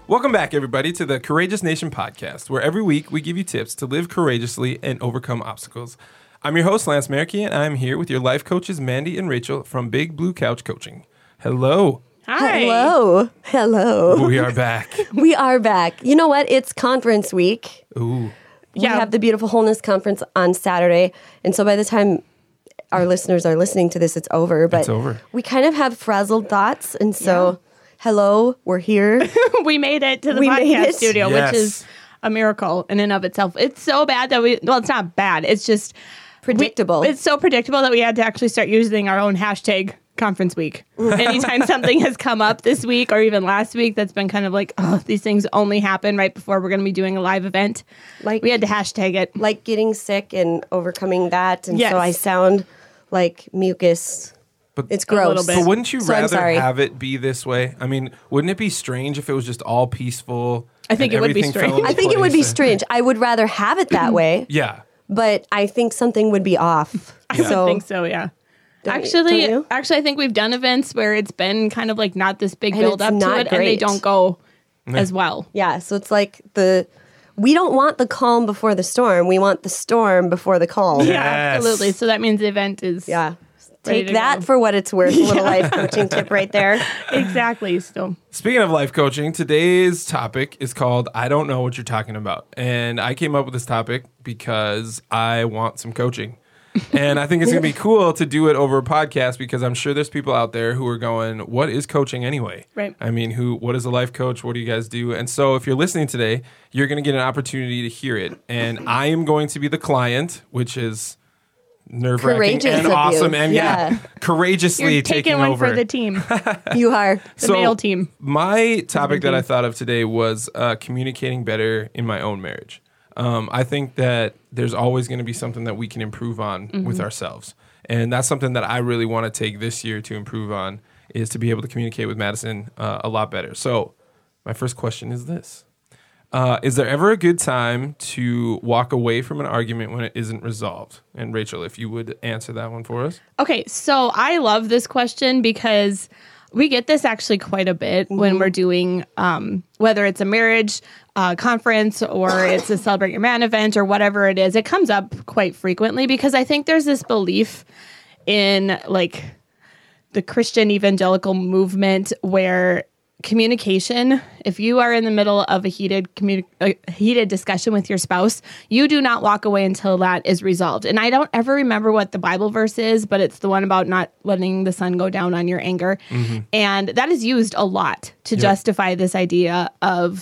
Welcome back, everybody, to the Courageous Nation podcast, where every week we give you tips to live courageously and overcome obstacles. I'm your host, Lance Markey, and I'm here with your life coaches, Mandy and Rachel from Big Blue Couch Coaching. Hello. Hi. Hello. We are back. We are back. You know what? It's conference week. Ooh. We have the Beautiful Wholeness Conference on Saturday. And so by the time our listeners are listening to this, it's over. But It's over. We kind of have frazzled thoughts. And so, hello, we're here. We made it to the We made podcast it. studio, Yes. which is a miracle in and of itself. It's so bad that it's not bad. It's just Predictable. It's so predictable that we had to actually start using our own hashtag conference week. Anytime something has come up this week or even last week that's been kind of like, oh, these things only happen right before we're going to be doing a live event. Like- we had to hashtag it. Like getting sick and overcoming that. And Yes. so I sound like mucus. But It's little gross. bit. But wouldn't you So I'm rather sorry. have it be this way? I mean, wouldn't it be strange if it was just all peaceful? I think and it would be everything fell strange. into I think it would be place? strange. I would rather have it that way, Yeah. but I think something would be off. I would think so, yeah. Don't Actually, you? I think we've done events where it's been kind of like not this big And build it's up to not it, and they great. don't go as well. Yeah, so it's like we don't want the calm before the storm. We want the storm before the calm. Yeah. Yeah, Yes. absolutely. So that means the event is Yeah. Ready Take to that go. for what it's worth. A little life coaching tip right there. exactly. So Speaking of life coaching, today's topic is called I Don't Know What You're Talking About. And I came up with this topic because I want some coaching. And I think it's going to be cool to do it over a podcast because I'm sure there's people out there who are going, what is coaching anyway? Right. I mean, what is a life coach? What do you guys do? And so if you're listening today, you're going to get an opportunity to hear it. And I am going to be the client, which is nerve-wracking Courageous and of you. awesome. And Yeah. courageously you're taking taking one over. for the team, You are. the male team. My topic that team. I thought of today was communicating better in my own marriage. I think that there's always going to be something that we can improve on with ourselves. And that's something that I really want to take this year to improve on is to be able to communicate with Madison a lot better. So my first question is this. Is there ever a good time to walk away from an argument when it isn't resolved? And Rachel, if you would answer that one for us. Okay, so I love this question because we get this actually quite a bit when we're doing, whether it's a marriage conference or it's a Celebrate Your Man event or whatever it is. It comes up quite frequently because I think there's this belief in like the Christian evangelical movement where communication, if you are in the middle of a heated discussion with your spouse, you do not walk away until that is resolved. And I don't ever remember what the Bible verse is, but it's the one about not letting the sun go down on your anger. And that is used a lot to justify this idea of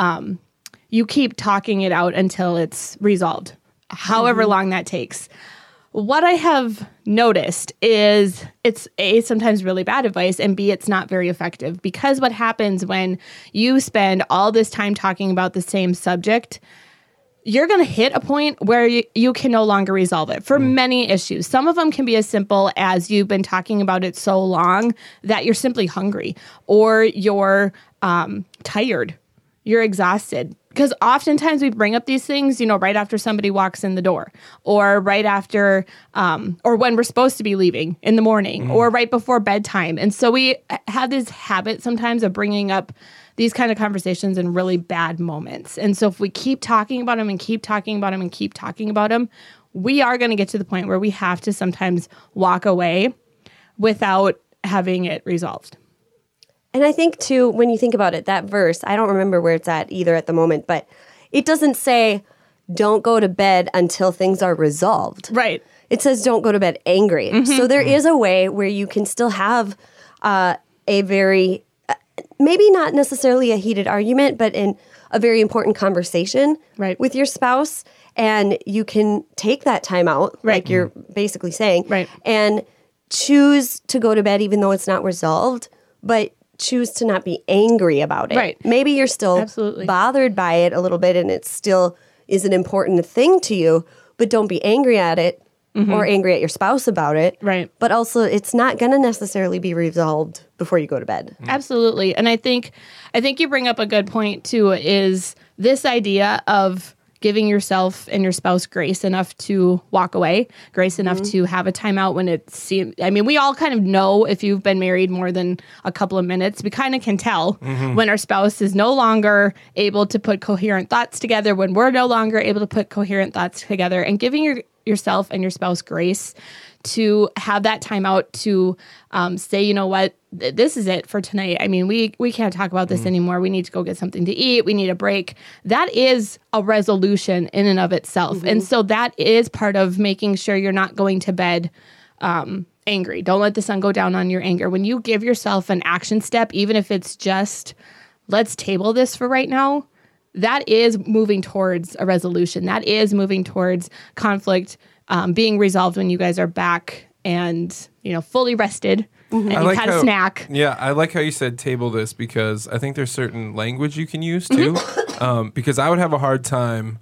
you keep talking it out until it's resolved, however long that takes. What I have noticed is it's A, sometimes really bad advice, and B, it's not very effective. Because what happens when you spend all this time talking about the same subject, you're going to hit a point where you can no longer resolve it for many issues. Some of them can be as simple as you've been talking about it so long that you're simply hungry or you're tired, you're exhausted. Because oftentimes we bring up these things, right after somebody walks in the door or right after, or when we're supposed to be leaving in the morning or right before bedtime. And so we have this habit sometimes of bringing up these kind of conversations in really bad moments. And so if we keep talking about them and keep talking about them and keep talking about them, we are going to get to the point where we have to sometimes walk away without having it resolved. And I think, too, when you think about it, that verse, I don't remember where it's at either at the moment, but it doesn't say, don't go to bed until things are resolved. Right. It says, don't go to bed angry. So there is a way where you can still have a very, maybe not necessarily a heated argument, but a very important conversation with your spouse. And you can take that time out, like you're basically saying, and choose to go to bed even though it's not resolved, but choose to not be angry about it. Right. Maybe you're still bothered by it a little bit and it still is an important thing to you, but don't be angry at it or angry at your spouse about it. Right. But also it's not going to necessarily be resolved before you go to bed. Absolutely. And I think you bring up a good point too, is this idea of giving yourself and your spouse grace enough to walk away, grace enough to have a timeout when it seems, I mean, we all kind of know if you've been married more than a couple of minutes, we kind of can tell when our spouse is no longer able to put coherent thoughts together, when we're no longer able to put coherent thoughts together, and giving yourself and your spouse grace to have that time out to say, you know what, this is it for tonight. I mean, we can't talk about this anymore. We need to go get something to eat. We need a break. That is a resolution in and of itself. And so that is part of making sure you're not going to bed angry. Don't let the sun go down on your anger. When you give yourself an action step, even if it's just, let's table this for right now, that is moving towards a resolution. That is moving towards conflict being resolved when you guys are back and, you know, fully rested and you've had a snack. Yeah, I like how you said table this, because I think there's certain language you can use too. Because I would have a hard time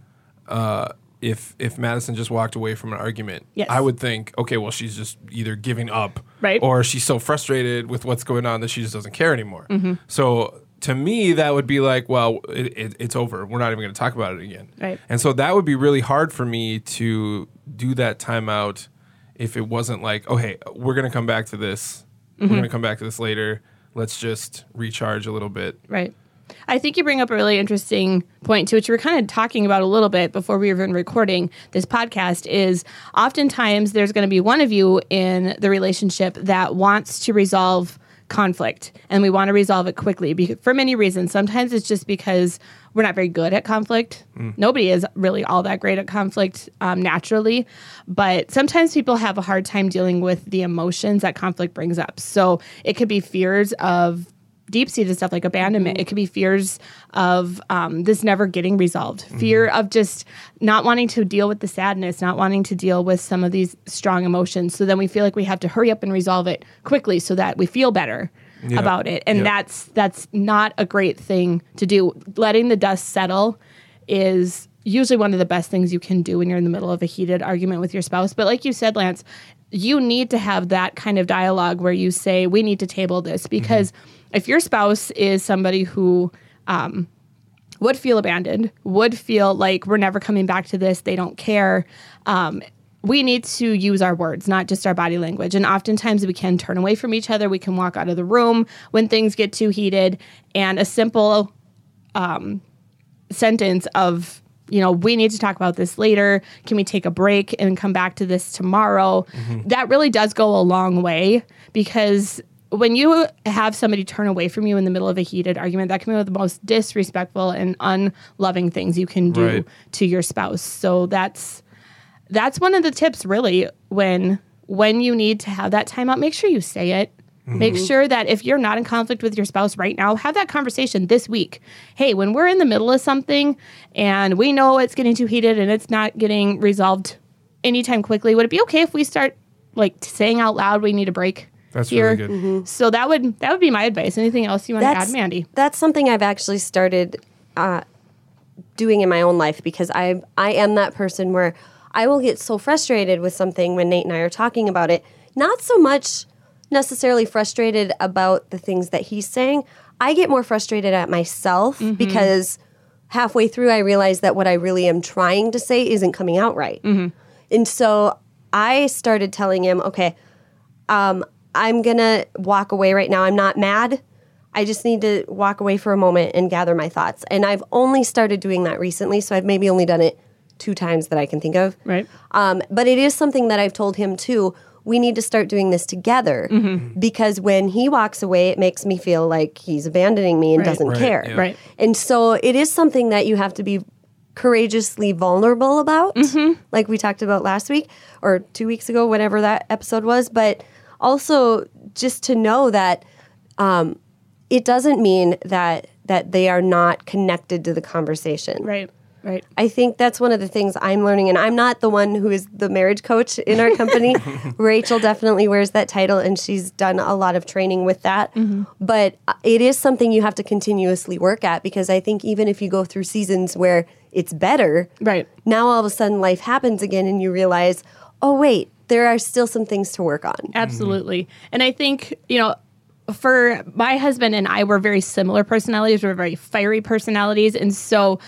if Madison just walked away from an argument. Yes. I would think, okay, well, she's just either giving up, right, or she's so frustrated with what's going on that she just doesn't care anymore. So to me, that would be like, well, it's over. We're not even going to talk about it again. Right. And so that would be really hard for me to do that timeout if it wasn't like, oh, hey, we're going to come back to this. We're going to come back to this later. Let's just recharge a little bit. Right. I think you bring up a really interesting point too, which we were kind of talking about a little bit before we were even recording this podcast, is oftentimes there's going to be one of you in the relationship that wants to resolve conflict, and we want to resolve it quickly for many reasons. Sometimes it's just because we're not very good at conflict. Nobody is really all that great at conflict naturally, but sometimes people have a hard time dealing with the emotions that conflict brings up. So it could be fears of deep-seated stuff like abandonment. It could be fears of this never getting resolved, fear of just not wanting to deal with the sadness, not wanting to deal with some of these strong emotions. So then we feel like we have to hurry up and resolve it quickly so that we feel better about it. And that's not a great thing to do. Letting the dust settle is usually one of the best things you can do when you're in the middle of a heated argument with your spouse. But like you said, Lance, you need to have that kind of dialogue where you say, we need to table this, because if your spouse is somebody who would feel abandoned, would feel like we're never coming back to this, they don't care, we need to use our words, not just our body language. And oftentimes we can turn away from each other. We can walk out of the room when things get too heated. And a simple sentence of, you know, we need to talk about this later. Can we take a break and come back to this tomorrow? That really does go a long way, because when you have somebody turn away from you in the middle of a heated argument, that can be one of the most disrespectful and unloving things you can do to your spouse. So that's one of the tips, really, when you need to have that timeout, make sure you say it. Make sure that if you're not in conflict with your spouse right now, have that conversation this week. Hey, when we're in the middle of something and we know it's getting too heated and it's not getting resolved anytime quickly, would it be okay if we start like saying out loud we need a break? That's here? really good. So that would be my advice. Anything else you want to add, Mandy? That's something I've actually started doing in my own life, because I am that person where I will get so frustrated with something when Nate and I are talking about it. Not so much necessarily frustrated about the things that he's saying. I get more frustrated at myself because halfway through I realize that what I really am trying to say isn't coming out right. And so I started telling him, okay, I'm going to walk away right now. I'm not mad. I just need to walk away for a moment and gather my thoughts. And I've only started doing that recently, so I've maybe only done it 2 times that I can think of. Right. But it is something that I've told him too. We need to start doing this together, because when he walks away, it makes me feel like he's abandoning me and doesn't care. Yeah. Right. And so it is something that you have to be courageously vulnerable about, like we talked about last week or 2 weeks ago, whatever that episode was. But also just to know that it doesn't mean that they are not connected to the conversation. Right. Right. I think that's one of the things I'm learning, and I'm not the one who is the marriage coach in our company. Rachel definitely wears that title, and she's done a lot of training with that. But it is something you have to continuously work at, because I think even if you go through seasons where it's better, now all of a sudden life happens again, and you realize, oh, wait, there are still some things to work on. Absolutely. And I think, you know, for my husband and I, we're very similar personalities. We're very fiery personalities. And so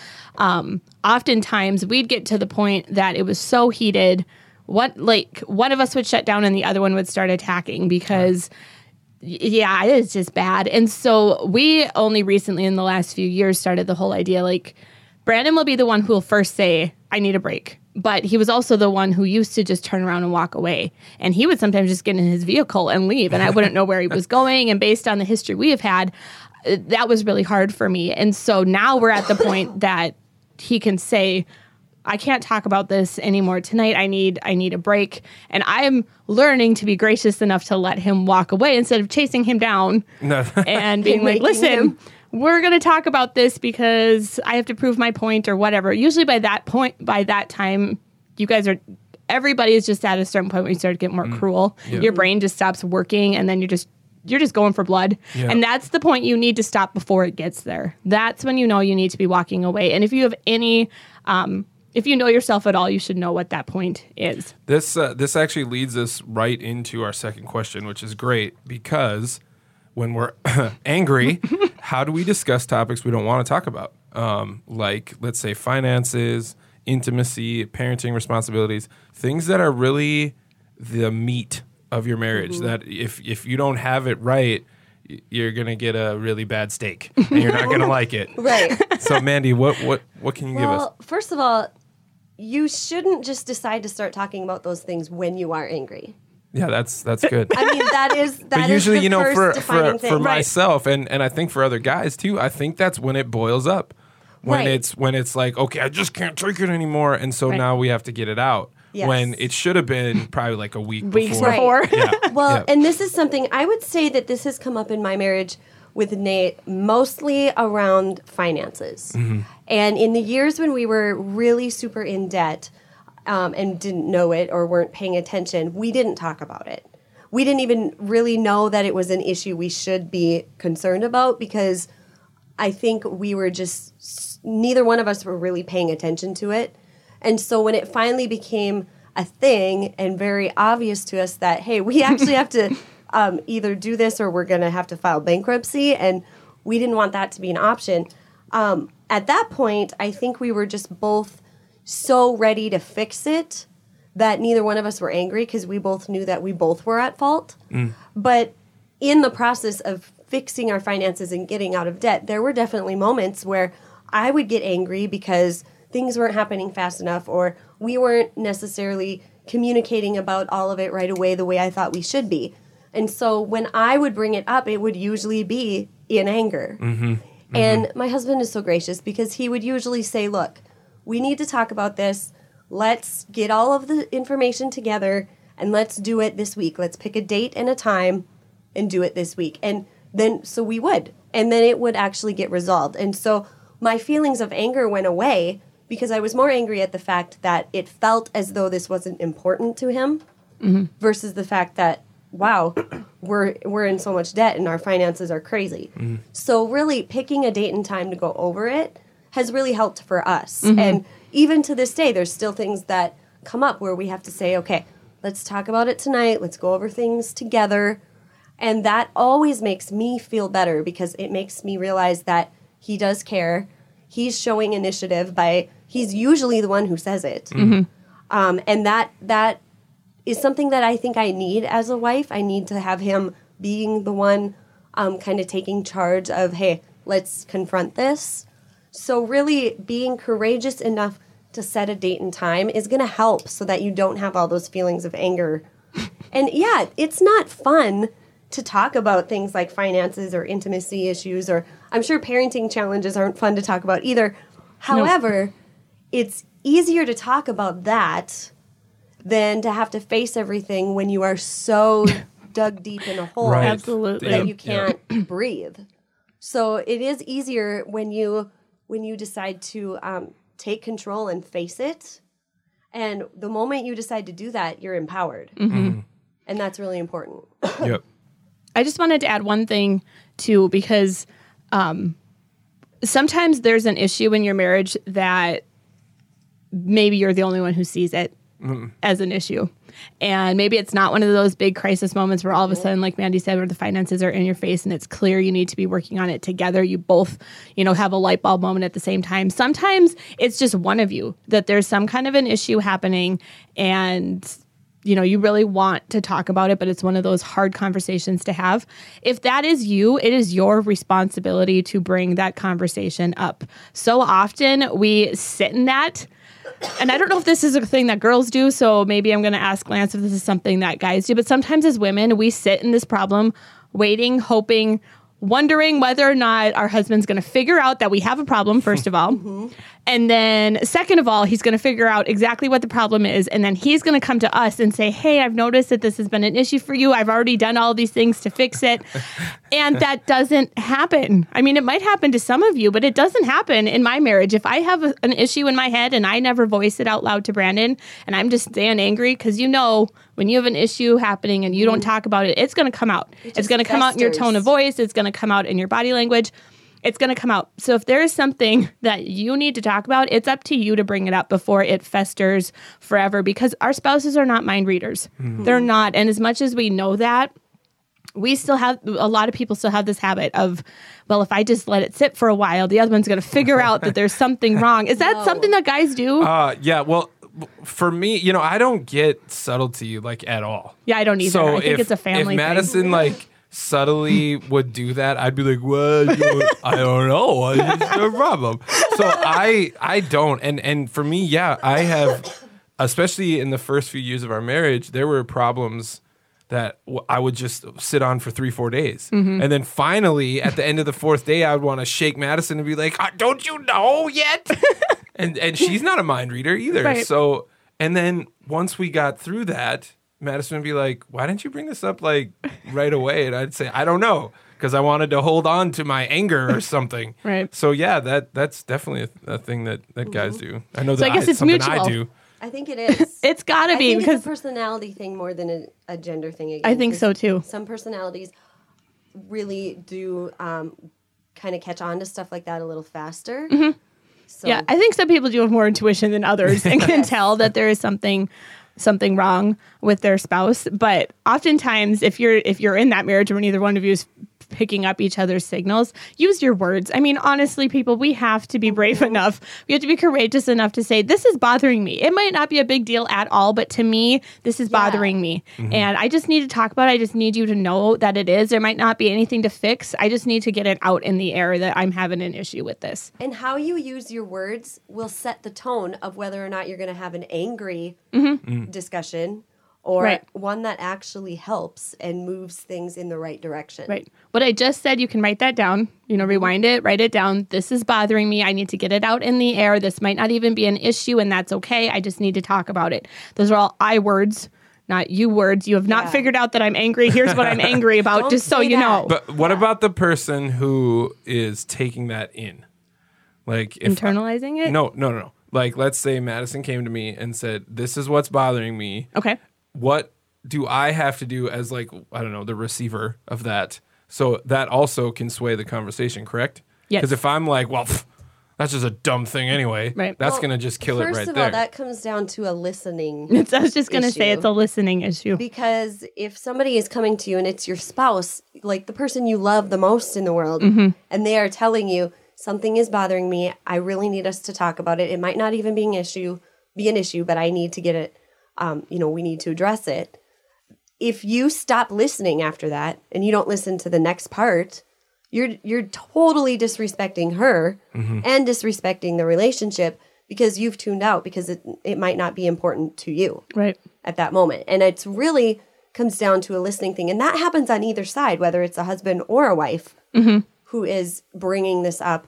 oftentimes we'd get to the point that it was so heated, one of us would shut down and the other one would start attacking because, yeah, it is just bad. And so we only recently in the last few years started the whole idea, like, Brandon will be the one who will first say, I need a break. But he was also the one who used to just turn around and walk away. And he would sometimes just get in his vehicle and leave. And I wouldn't know where he was going. And based on the history we have had, that was really hard for me. And so now we're at the point that he can say, I can't talk about this anymore tonight. I need a break. And I'm learning to be gracious enough to let him walk away instead of chasing him down and being like, listen, we're going to talk about this because I have to prove my point or whatever. Usually by that time, everybody is just at a certain point where you start to get more cruel. Yeah. Your brain just stops working and then you're just going for blood. Yeah. And that's the point you need to stop before it gets there. That's when you know you need to be walking away. And if you have any, if you know yourself at all, you should know what that point is. This actually leads us right into our second question, which is great because when we're angry, how do we discuss topics we don't want to talk about? Like, let's say, finances, intimacy, parenting responsibilities, things that are really the meat of your marriage. Mm-hmm. That if you don't have it right, you're going to get a really bad steak and you're not going to like it. Right. So, Mandy, what can you give us? Well, first of all, you shouldn't just decide to start talking about those things when you are angry. Yeah, that's good. I mean, that is but usually, is the first defining thing. For myself and I think for other guys too, I think that's when it boils up. When it's like, okay, I just can't take it anymore, and so now we have to get it out. Yes. When it should have been probably like a week before. Right. Yeah. Well, and this is something I would say that this has come up in my marriage with Nate mostly around finances. Mm-hmm. And in the years when we were really super in debt, and didn't know it or weren't paying attention, we didn't talk about it. We didn't even really know that it was an issue we should be concerned about because I think we were just, neither one of us were really paying attention to it. And so when it finally became a thing and very obvious to us that, hey, we actually have to either do this or we're going to have to file bankruptcy, and we didn't want that to be an option. At that point, I think we were just both so ready to fix it that neither one of us were angry because we both knew that we both were at fault. Mm. But in the process of fixing our finances and getting out of debt, there were definitely moments where I would get angry because things weren't happening fast enough or we weren't necessarily communicating about all of it right away the way I thought we should be. And so when I would bring it up, it would usually be in anger. Mm-hmm. Mm-hmm. And my husband is so gracious because he would usually say, look, we need to talk about this. Let's get all of the information together and let's do it this week. Let's pick a date and a time and do it this week. And then, so we would. And then it would actually get resolved. And so my feelings of anger went away because I was more angry at the fact that it felt as though this wasn't important to him versus the fact that, wow, we're in so much debt and our finances are crazy. Mm-hmm. So really picking a date and time to go over it has really helped for us. Mm-hmm. And even to this day, there's still things that come up where we have to say, okay, let's talk about it tonight. Let's go over things together. And that always makes me feel better because it makes me realize that he does care. He's showing initiative he's usually the one who says it. Mm-hmm. And that is something that I think I need as a wife. I need to have him being the one kind of taking charge of, hey, let's confront this. So really being courageous enough to set a date and time is going to help so that you don't have all those feelings of anger. And yeah, it's not fun to talk about things like finances or intimacy issues, or I'm sure parenting challenges aren't fun to talk about either. However, it's easier to talk about that than to have to face everything when you are so dug deep in a hole that you can't breathe. So it is easier when you decide to take control and face it. And the moment you decide to do that, you're empowered. Mm-hmm. And that's really important. Yep. I just wanted to add one thing, too, because sometimes there's an issue in your marriage that maybe you're the only one who sees it. as an issue. And maybe it's not one of those big crisis moments where all of a sudden, like Mandy said, where the finances are in your face and it's clear you need to be working on it together. You both, have a light bulb moment at the same time. Sometimes it's just one of you, that there's some kind of an issue happening and you really want to talk about it, but it's one of those hard conversations to have. If that is you, it is your responsibility to bring that conversation up. So often we sit in that. And I don't know if this is a thing that girls do, so maybe I'm going to ask Lance if this is something that guys do. But sometimes as women, we sit in this problem, waiting, hoping, wondering whether or not our husband's going to figure out that we have a problem, first of all. And then second of all, he's going to figure out exactly what the problem is. And then he's going to come to us and say, hey, I've noticed that this has been an issue for you. I've already done all these things to fix it. And that doesn't happen. I mean, it might happen to some of you, but it doesn't happen in my marriage. If I have an issue in my head and I never voice it out loud to Brandon and I'm just staying angry, because when you have an issue happening and you don't talk about it, it's going to come out. It's going to come out in your tone of voice. It's going to come out in your body language. It's going to come out. So if there is something that you need to talk about, it's up to you to bring it up before it festers forever, because our spouses are not mind readers. They're not. And as much as we know that, we still have, a lot of people still have this habit of, well, if I just let it sit for a while, the other one's going to figure out that there's something wrong. Is that something that guys do? Yeah. Well, for me, I don't get subtlety at all. Yeah, I don't either. So I think it's a family thing. If Madison subtly would do that, I'd be like, what? I don't know. What's the problem? So I don't. And for me, yeah, I have, especially in the first few years of our marriage, there were problems that I would just sit on for 3-4 days. And then finally, at the end of the 4th day, I would want to shake Madison and be like, don't you know yet? and she's not a mind reader either. Right. So, and then once we got through that, Madison would be like, why didn't you bring this up right away? And I'd say, I don't know, because I wanted to hold on to my anger or something. Right. So yeah, that's definitely a thing that guys do. I know So that I guess it's something mutual. I do. I think it is. It's got to be, I think because it's a personality thing more than a gender thing. Again, I think so too. Some personalities really do kind of catch on to stuff like that a little faster. So, yeah, I think some people do have more intuition than others and can tell that there is something wrong with their spouse. But oftentimes, if you're in that marriage where neither one of you is picking up each other's signals, use your words. I mean, honestly, people, we have to be brave enough. We have to be courageous enough to say, this is bothering me. It might not be a big deal at all, but to me, this is bothering me. And I just need to talk about it. I just need you to know that it is. There might not be anything to fix. I just need to get it out in the air that I'm having an issue with this. And how you use your words will set the tone of whether or not you're going to have an angry discussion or one that actually helps and moves things in the right direction. Right. What I just said, you can write that down, rewind it, write it down. This is bothering me. I need to get it out in the air. This might not even be an issue, and that's okay. I just need to talk about it. Those are all I words, not you words. You have not figured out that I'm angry. Here's what I'm angry about, just so you know. But what about the person who is taking that in? If internalizing it? No. Let's say Madison came to me and said, this is what's bothering me. Okay. What do I have to do as the receiver of that? So that also can sway the conversation, correct? Yes. Because if I'm like, well, that's just a dumb thing anyway, that's going to just kill it right there. First of all, that comes down to a listening I was just going to say it's a listening issue. Because if somebody is coming to you and it's your spouse, like the person you love the most in the world, and they are telling you, something is bothering me, I really need us to talk about it. It might not even be an issue, but I need to get it. We need to address it. If you stop listening after that and you don't listen to the next part, you're totally disrespecting her and disrespecting the relationship because you've tuned out because it might not be important to you at that moment. And it's really comes down to a listening thing. And that happens on either side, whether it's a husband or a wife who is bringing this up.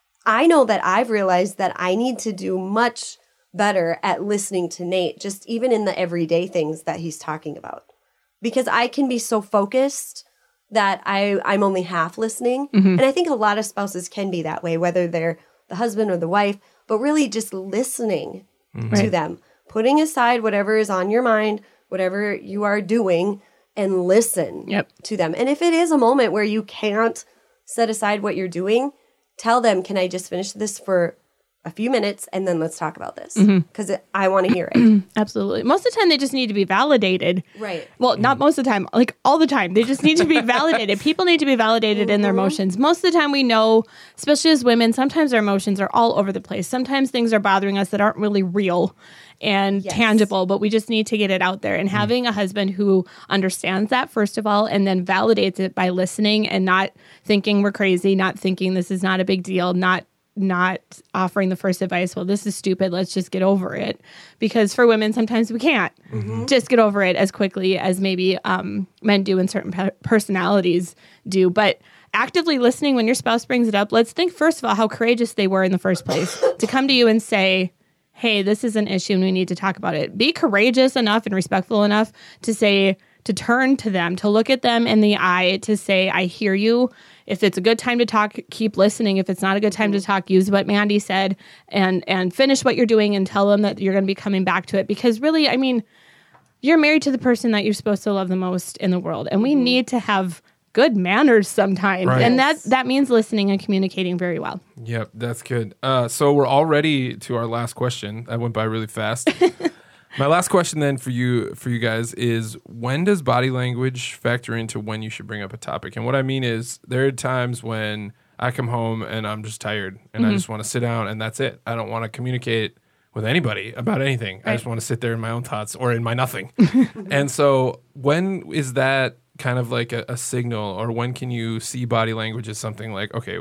I know that I've realized that I need to do much better at listening to Nate, just even in the everyday things that he's talking about. Because I can be so focused that I'm only half listening. And I think a lot of spouses can be that way, whether they're the husband or the wife, but really just listening to them, putting aside whatever is on your mind, whatever you are doing, and listen to them. And if it is a moment where you can't set aside what you're doing, tell them, can I just finish this for a few minutes and then let's talk about this because I want to hear it. Absolutely. Most of the time, they just need to be validated. Right. Well, not most of the time, like all the time. They just need to be validated. People need to be validated in their emotions. Most of the time, we know, especially as women, sometimes our emotions are all over the place. Sometimes things are bothering us that aren't really real and tangible, but we just need to get it out there. And having a husband who understands that, first of all, and then validates it by listening and not thinking we're crazy, not thinking this is not a big deal, not offering the first advice, well, this is stupid, let's just get over it. Because for women, sometimes we can't just get over it as quickly as maybe men do and certain personalities do. But actively listening when your spouse brings it up, let's think first of all how courageous they were in the first place to come to you and say, hey, this is an issue and we need to talk about it. Be courageous enough and respectful enough to say, to turn to them, to look at them in the eye, to say, I hear you. If it's a good time to talk, keep listening. If it's not a good time to talk, use what Mandy said and finish what you're doing and tell them that you're going to be coming back to it. Because really, I mean, you're married to the person that you're supposed to love the most in the world. And we need to have good manners sometimes. Right. And that means listening and communicating very well. Yep, that's good. So we're already to our last question. That went by really fast. My last question then for you guys is, when does body language factor into when you should bring up a topic? And what I mean is, there are times when I come home and I'm just tired and I just want to sit down and that's it. I don't want to communicate with anybody about anything. Right. I just want to sit there in my own thoughts or in my nothing. And so when is that kind of like a signal, or when can you see body language as something like, okay,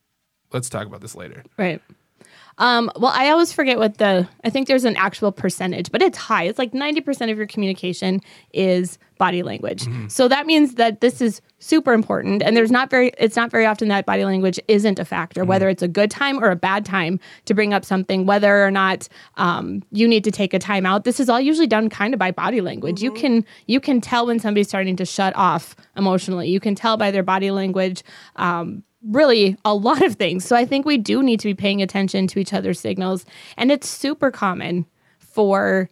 let's talk about this later? Right. Well, I always forget I think there's an actual percentage, but it's high. It's like 90% of your communication is body language. So that means that this is super important. And it's not very often that body language isn't a factor, whether it's a good time or a bad time to bring up something, whether or not you need to take a time out. This is all usually done kind of by body language. You can tell when somebody's starting to shut off emotionally. You can tell by their body language, really a lot of things. So I think we do need to be paying attention to each other's signals. And it's super common for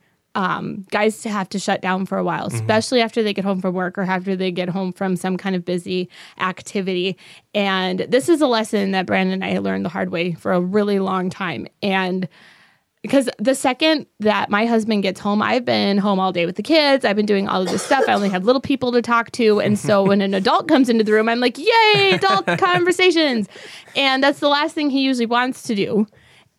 guys to have to shut down for a while, especially after they get home from work or after they get home from some kind of busy activity. And this is a lesson that Brandon and I learned the hard way for a really long time. And because the second that my husband gets home, I've been home all day with the kids. I've been doing all of this stuff. I only have little people to talk to. And so when an adult comes into the room, I'm like, yay, adult conversations. And that's the last thing he usually wants to do.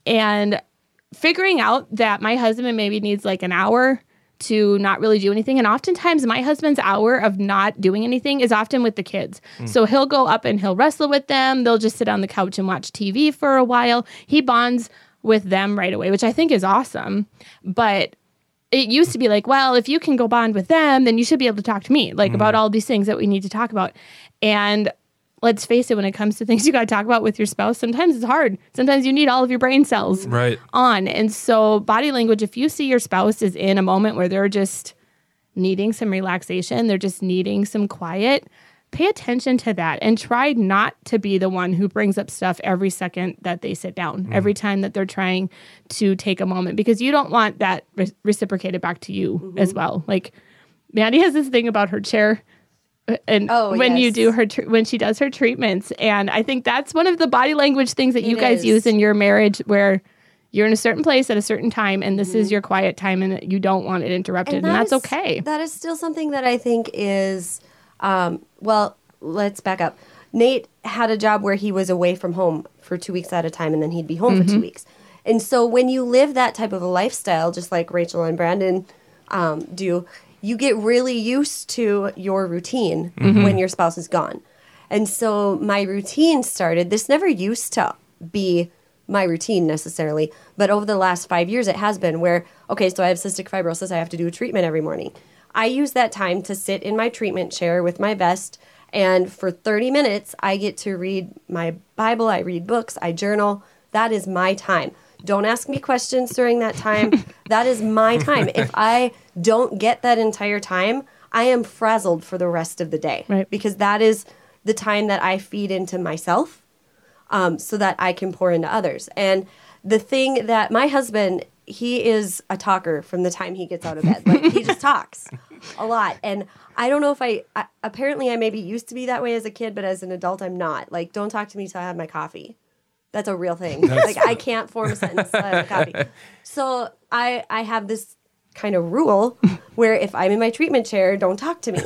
And figuring out that my husband maybe needs like an hour to not really do anything. And oftentimes my husband's hour of not doing anything is often with the kids. So he'll go up and he'll wrestle with them. They'll just sit on the couch and watch TV for a while. He bonds with them right away, which I think is awesome. But it used to be like, well, if you can go bond with them, then you should be able to talk to me, like about all these things that we need to talk about. And let's face it, when it comes to things you got to talk about with your spouse, sometimes it's hard. Sometimes you need all of your brain cells on. And so body language, if you see your spouse is in a moment where they're just needing some relaxation, they're just needing some quiet, pay attention to that and try not to be the one who brings up stuff every second that they sit down, every time that they're trying to take a moment, because you don't want that reciprocated back to you as well. Like Mandy has this thing about her chair and you do when she does her treatments. And I think that's one of the body language things that you guys use in your marriage, where you're in a certain place at a certain time and this is your quiet time and you don't want it interrupted. And that's okay. That is still something that I think is... well, let's back up. Nate had a job where he was away from home for 2 weeks at a time, and then he'd be home for 2 weeks. And so when you live that type of a lifestyle, just like Rachel and Brandon do, you get really used to your routine when your spouse is gone. And so my routine started, this never used to be my routine necessarily, but over the last 5 years it has been where, okay, so I have cystic fibrosis, I have to do a treatment every morning. I use that time to sit in my treatment chair with my vest, and for 30 minutes, I get to read my Bible, I read books, I journal. That is my time. Don't ask me questions during that time. That is my time. If I don't get that entire time, I am frazzled for the rest of the day. Right. Because that is the time that I feed into myself so that I can pour into others. And the thing that my husband... he is a talker from the time he gets out of bed. Like, he just talks a lot. And I don't know if apparently I maybe used to be that way as a kid, but as an adult, I'm not. Like, don't talk to me till I have my coffee. That's a real thing. Like I can't form a sentence copy. So I have this kind of rule where if I'm in my treatment chair, don't talk to me.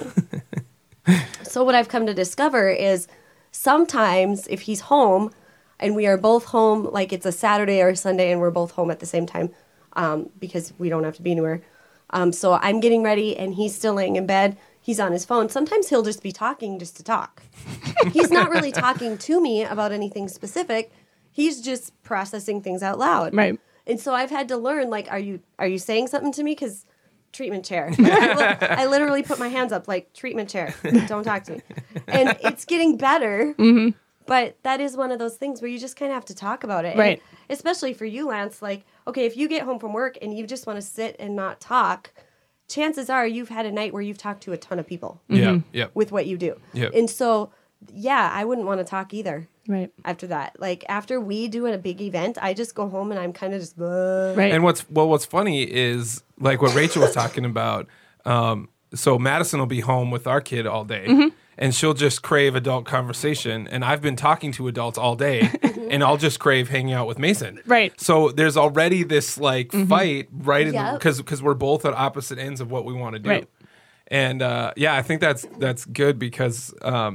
So what I've come to discover is sometimes if he's home and we are both home, like it's a Saturday or a Sunday and we're both home at the same time because we don't have to be anywhere. So I'm getting ready and he's still laying in bed. He's on his phone. Sometimes he'll just be talking just to talk. He's not really talking to me about anything specific. He's just processing things out loud. Right. And so I've had to learn, like, are you saying something to me? Because treatment chair. Like, I literally put my hands up, like, treatment chair. Don't talk to me. And it's getting better. Mm-hmm. But that is one of those things where you just kind of have to talk about it. Right. And especially for you, Lance, like, okay, if you get home from work and you just want to sit and not talk, chances are you've had a night where you've talked to a ton of people. Yeah. With what you do. Yep. And so, yeah, I wouldn't want to talk either. Right. After that, like after we do a big event, I just go home and I'm kind of just right. And what's funny is like what Rachel was talking about. So Madison will be home with our kid all day, and she'll just crave adult conversation. And I've been talking to adults all day, and I'll just crave hanging out with Mason. Right. So there's already this like fight right in Yep. because we're both at opposite ends of what we want to do. Right. And I think that's good because.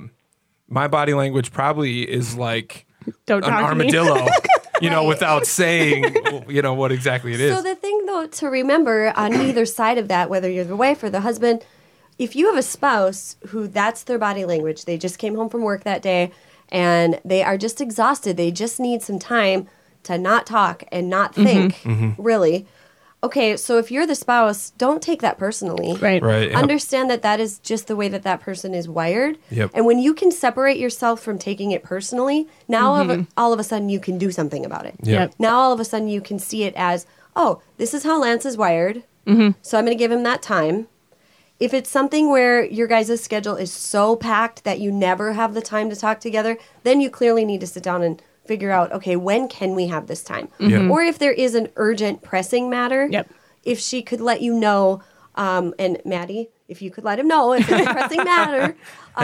My body language probably is like Don't an talk to me. armadillo, without saying, what exactly it is. So the thing, though, to remember on either side of that, whether you're the wife or the husband, if you have a spouse who that's their body language, they just came home from work that day and they are just exhausted, they just need some time to not talk and not think, really. Okay, so if you're the spouse, don't take that personally. Right. Right. Yep. Understand that is just the way that person is wired. Yep. And when you can separate yourself from taking it personally, now all of a sudden you can do something about it. Yep. Now all of a sudden you can see it as, oh, this is how Lance is wired. So I'm going to give him that time. If it's something where your guys' schedule is so packed that you never have the time to talk together, then you clearly need to sit down and figure out, okay, when can we have this time? Or if there is an urgent, pressing matter, if she could let you know, and Maddie, if you could let him know if it's a pressing matter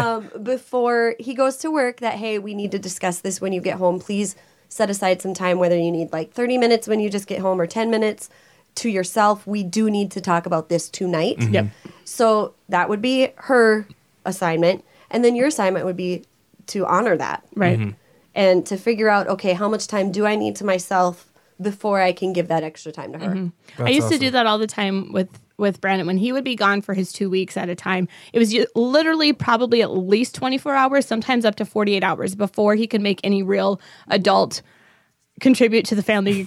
before he goes to work that, hey, we need to discuss this when you get home. Please set aside some time, whether you need like 30 minutes when you just get home or 10 minutes to yourself. We do need to talk about this tonight. Yep. So that would be her assignment. And then your assignment would be to honor that. Right. And to figure out, okay, how much time do I need to myself before I can give that extra time to her? I used to do that all the time with Brandon when he would be gone for his 2 weeks at a time. It was literally probably at least 24 hours, sometimes up to 48 hours before he could make any real adult contribute to the family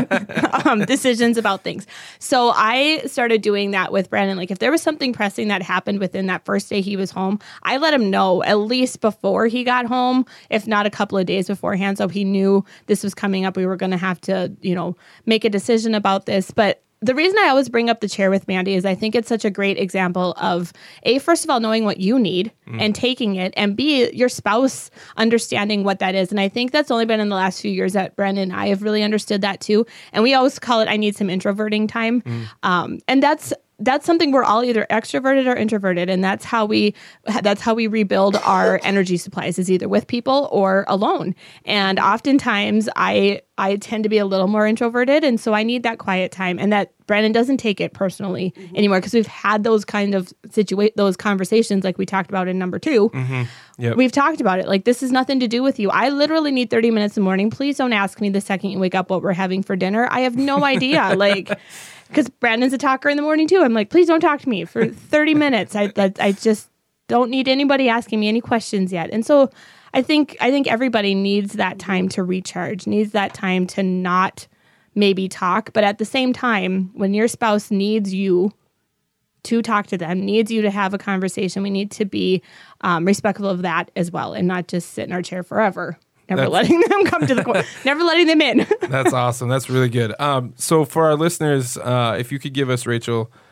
decisions about things. So I started doing that with Brandon. Like if there was something pressing that happened within that first day he was home, I let him know at least before he got home, if not a couple of days beforehand. So he knew this was coming up. We were going to have to, make a decision about this. But the reason I always bring up the chair with Mandy is I think it's such a great example of A, first of all, knowing what you need and taking it, and B, your spouse understanding what that is. And I think that's only been in the last few years that Brandon and I have really understood that too. And we always call it, I need some introverting time. And that's something we're all either extroverted or introverted, and that's how we rebuild our energy supplies, is either with people or alone. And oftentimes I tend to be a little more introverted, and so I need that quiet time. And that Brandon doesn't take it personally anymore because we've had those kind of those conversations like we talked about in number 2. Yep. We've talked about it. Like, this is nothing to do with you. I literally need 30 minutes in the morning. Please don't ask me the second you wake up what we're having for dinner. I have no idea. Because Brandon's a talker in the morning too. I'm like, please don't talk to me for 30 minutes. I just don't need anybody asking me any questions yet. And so I think everybody needs that time to recharge, needs that time to not maybe talk. But at the same time, when your spouse needs you to talk to them, needs you to have a conversation, we need to be respectful of that as well and not just sit in our chair forever. Never letting them come to the court. Never letting them in. That's awesome. That's really good. So for our listeners, if you could give us, Rachel,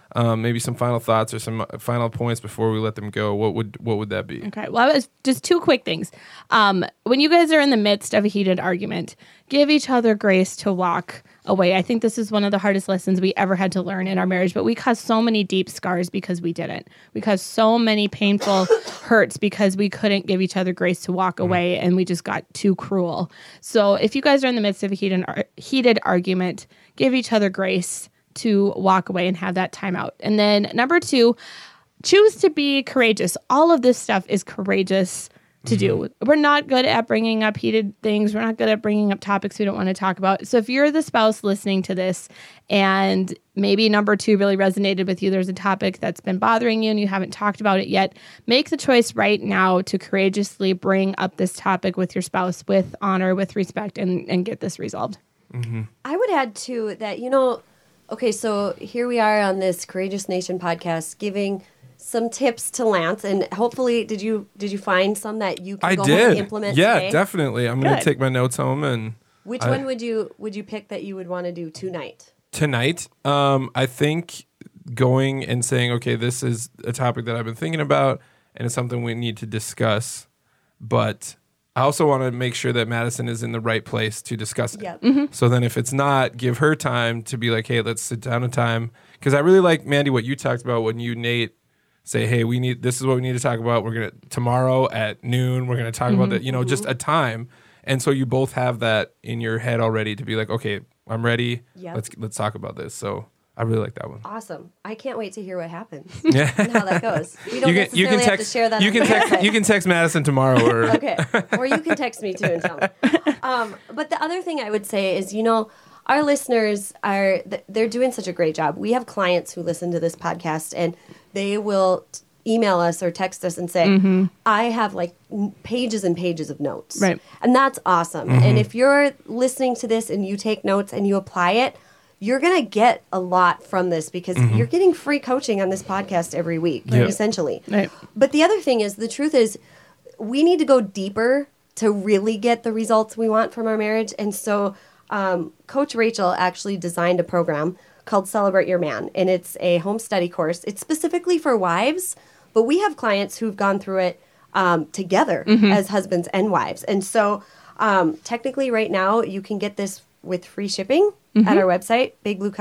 maybe some final thoughts or some final points before we let them go, what would that be? Okay. Well, was just two quick things. When you guys are in the midst of a heated argument, give each other grace to walk away. I think this is one of the hardest lessons we ever had to learn in our marriage, but we caused so many deep scars because we didn't. We caused so many painful hurts because we couldn't give each other grace to walk away, and we just got too cruel. So if you guys are in the midst of a heated argument, give each other grace to walk away and have that time out. And then number 2, choose to be courageous. All of this stuff is courageous to do. We're not good at bringing up heated things. We're not good at bringing up topics we don't want to talk about. So if you're the spouse listening to this and maybe number 2 really resonated with you, there's a topic that's been bothering you and you haven't talked about it yet, make the choice right now to courageously bring up this topic with your spouse with honor, with respect, and get this resolved. I would add too that, okay, so here we are on this Courageous Nation podcast giving some tips to Lance, and hopefully, did you find some that you can go home and implement today? Definitely. I'm going to take my notes home. And which one would you pick that you would want to do tonight? I think going and saying, okay, this is a topic that I've been thinking about, and it's something we need to discuss, but I also want to make sure that Madison is in the right place to discuss it. Yep. So then if it's not, give her time to be like, hey, let's sit down a time. Because I really like, Mandy, what you talked about when you, Nate, say, hey, this is what we need to talk about. We're going to, tomorrow at noon, we're going to talk about that, just a time. And so you both have that in your head already to be like, okay, I'm ready. Yep. Let's talk about this. So I really like that one. Awesome. I can't wait to hear what happens Yeah. and how that goes. We don't necessarily have to share that. You can text Madison tomorrow. Or Okay. Or you can text me too and tell me. But the other thing I would say is, our listeners they're doing such a great job. We have clients who listen to this podcast and they will email us or text us and say, I have like pages and pages of notes. Right. And that's awesome. And if you're listening to this and you take notes and you apply it, you're going to get a lot from this because you're getting free coaching on this podcast every week, essentially. Right. But the other thing is, the truth is, we need to go deeper to really get the results we want from our marriage. And so Coach Rachel actually designed a program called Celebrate Your Man, and it's a home study course. It's specifically for wives, but we have clients who've gone through it together as husbands and wives. And so technically right now you can get this with free shipping at our website,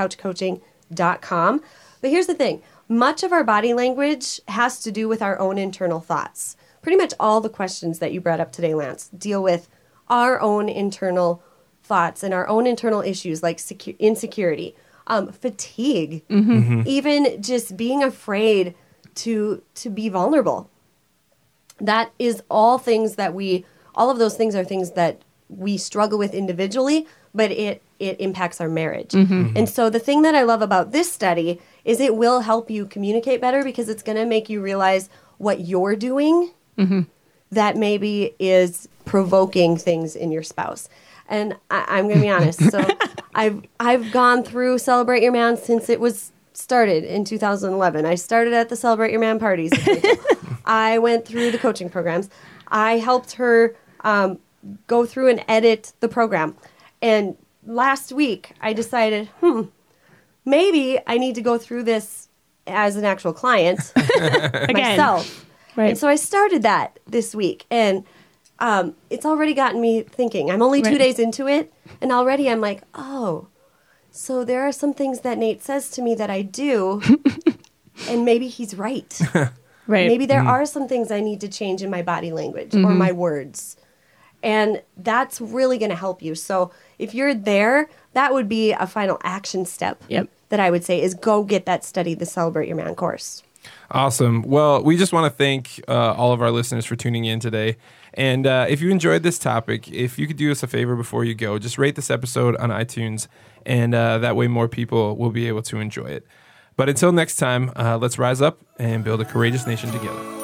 bigbluecouchcoaching.com. But here's the thing. Much of our body language has to do with our own internal thoughts. Pretty much all the questions that you brought up today, Lance, deal with our own internal thoughts and our own internal issues like insecurity, fatigue, even just being afraid to be vulnerable. That is all things that all of those things are things that we struggle with individually, but it impacts our marriage. And so the thing that I love about this study is it will help you communicate better because it's going to make you realize what you're doing that maybe is provoking things in your spouse. And I'm going to be honest. So I've gone through Celebrate Your Man since it was started in 2011. I started at the Celebrate Your Man parties. I went through the coaching programs. I helped her go through and edit the program. And last week, I decided, maybe I need to go through this as an actual client myself. Right. And so I started that this week. And it's already gotten me thinking. I'm only 2 days into it. And already I'm like, oh, so there are some things that Nate says to me that I do. And maybe he's right. Right. Maybe there are some things I need to change in my body language or my words. And that's really going to help you. So if you're there, that would be a final action step that I would say is go get that study, the Celebrate Your Man course. Awesome. Well, we just want to thank all of our listeners for tuning in today. And if you enjoyed this topic, if you could do us a favor before you go, just rate this episode on iTunes, and that way more people will be able to enjoy it. But until next time, let's rise up and build a courageous nation together.